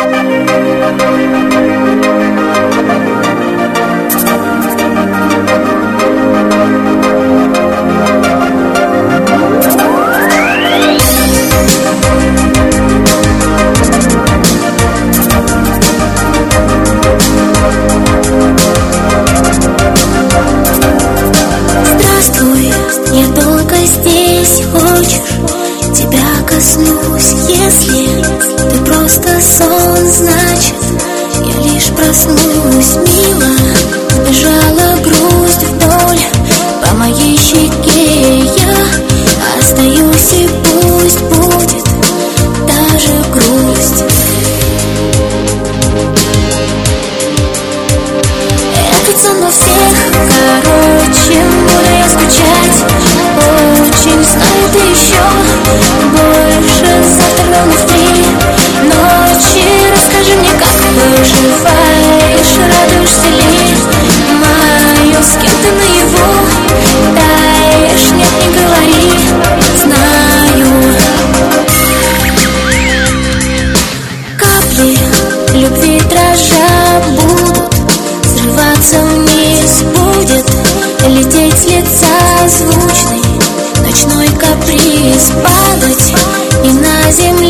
Если ты просто сон, значит я лишь проснулась. Мило сбежала грусть вдоль по моей щеке. Я остаюсь, и пусть будет даже грусть. Этот сон во всех, короче, буду я скучать очень. Знаю, ты еще больше завтра ровно в 3 ночи. Расскажи мне, как поживаешь, радуешься ли мою, с кем ты наяву таешь? Нет, не говори, знаю. Капли любви дрожа будут срываться вниз, будет лететь с лица звучный ночной каприз, падать и на земле